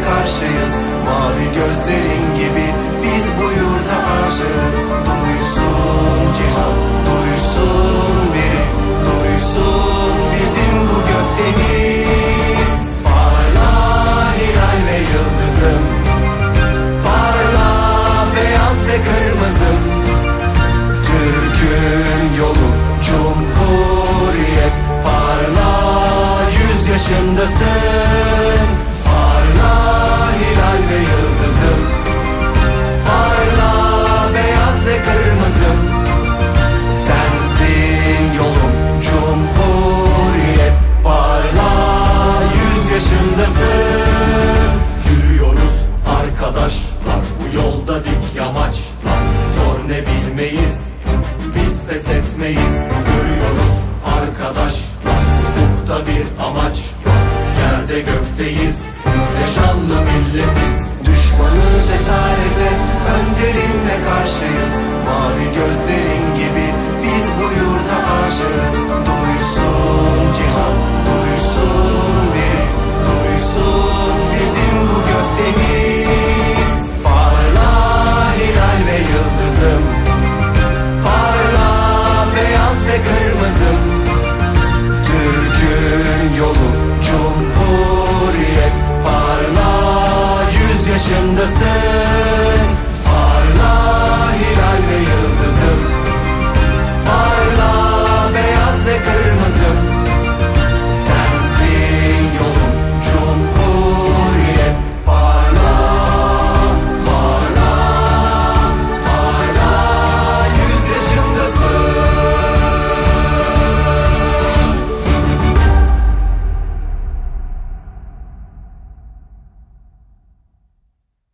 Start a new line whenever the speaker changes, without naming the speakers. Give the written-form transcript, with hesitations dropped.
karşıyız. Mavi gözlerin gibi biz bu yurda aşığız. Duysun cihan, duysun biriz, duysun bizim bu gökdeniz. Parla hilal ve yıldızım, parla beyaz ve kırmızım. Türk'ün yolu Cumhuriyet, parla 100 yaşındasın. Parla hilal ve yıldızım, parla beyaz ve kırmızım. Sensin yolum Cumhuriyet, parla 100 yaşındasın. Yürüyoruz arkadaşlar bu yolda dik yamaçlar. Zor ne bilmeyiz, biz pes etmeyiz. Görüyoruz arkadaşlar ufukta bir amaç, yerde gökteyiz ve şanlı milletiz. Düşmanız esarete, önderimle karşıyız. Mavi gözlerin gibi biz bu yurda aşığız. Duysun cihan, duysun biriz, duysun bizim bu gökdeniz. Parla hilal ve yıldızım, parla beyaz ve kırmızım. Türk'ün yolu Cumhuriyet, parla 100 yaşındasın.